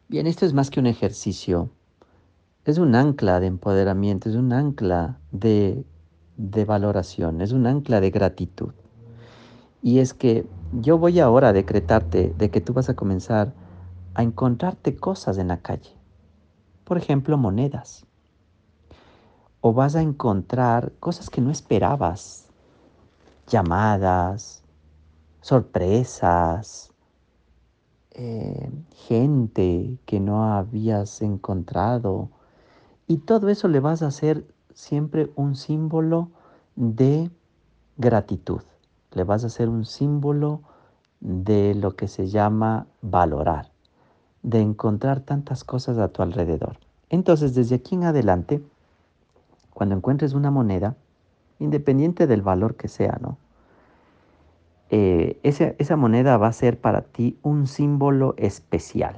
Bien, esto es más que un ejercicio, es un ancla de empoderamiento, es un ancla de valoración, es un ancla de gratitud. Y es que yo voy ahora a decretarte de que tú vas a comenzar a encontrarte cosas en la calle. Por ejemplo, monedas. O vas a encontrar cosas que no esperabas. Llamadas, sorpresas, gente que no habías encontrado. Y todo eso le vas a hacer siempre un símbolo de gratitud. Le vas a hacer un símbolo de lo que se llama valorar, de encontrar tantas cosas a tu alrededor. Entonces, desde aquí en adelante, cuando encuentres una moneda, independiente del valor que sea, ¿no? Esa moneda va a ser para ti un símbolo especial.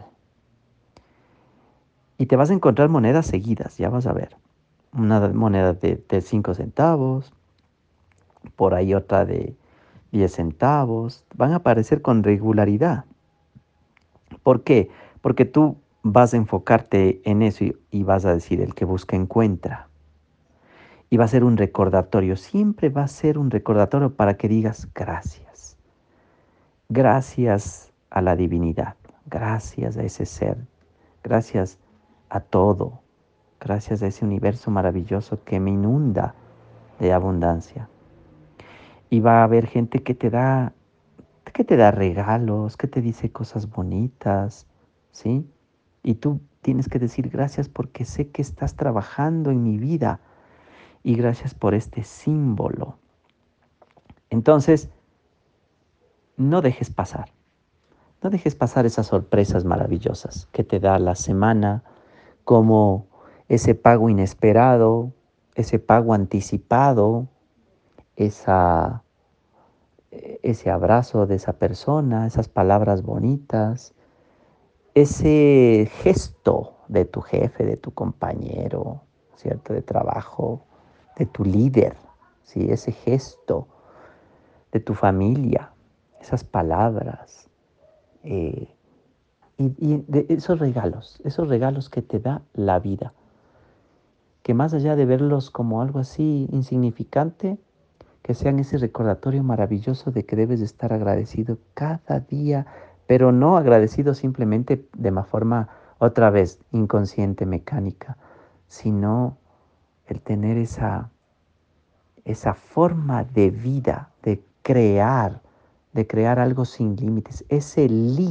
Y te vas a encontrar monedas seguidas, ya vas a ver. Una moneda de 5 centavos, por ahí otra de 10 centavos. Van a aparecer con regularidad. ¿Por qué? Porque tú vas a enfocarte en eso y vas a decir, el que busca encuentra. Y va a ser un recordatorio, siempre va a ser un recordatorio para que digas gracias. Gracias a la divinidad, gracias a ese ser, gracias a todo, gracias a ese universo maravilloso que me inunda de abundancia. Y va a haber gente que te da regalos, que te dice cosas bonitas, ¿sí? Y tú tienes que decir gracias porque sé que estás trabajando en mi vida y gracias por este símbolo. Entonces, no dejes pasar. No dejes pasar esas sorpresas maravillosas que te da la semana, como ese pago inesperado, ese pago anticipado, esa, ese abrazo de esa persona, esas palabras bonitas, ese gesto de tu jefe, de tu compañero, ¿cierto? De trabajo, de tu líder, ¿sí? Ese gesto de tu familia, esas palabras. eh, y de esos regalos que te da la vida, que más allá de verlos como algo así insignificante, que sean ese recordatorio maravilloso de que debes de estar agradecido cada día, pero no agradecido simplemente de una forma otra vez inconsciente, mecánica, sino el tener esa forma de vida, de crear algo sin límites, ese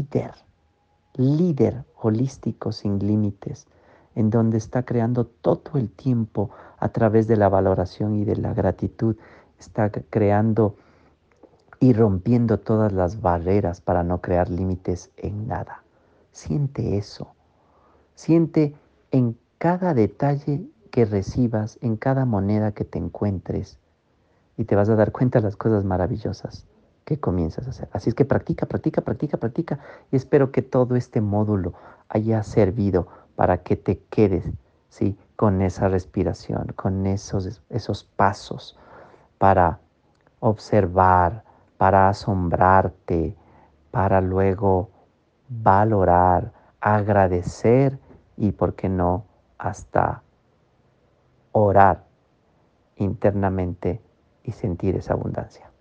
líder holístico sin límites, en donde está creando todo el tiempo a través de la valoración y de la gratitud, está creando y rompiendo todas las barreras para no crear límites en nada. Siente eso, siente en cada detalle que recibas, en cada moneda que te encuentres, y te vas a dar cuenta de las cosas maravillosas que comienzas a hacer. Así es que practica, practica, practica, practica y espero que todo este módulo haya servido para que te quedes, ¿sí? Con esa respiración, con esos pasos para observar, para asombrarte, para luego valorar, agradecer y, ¿por qué no?, hasta orar internamente y sentir esa abundancia.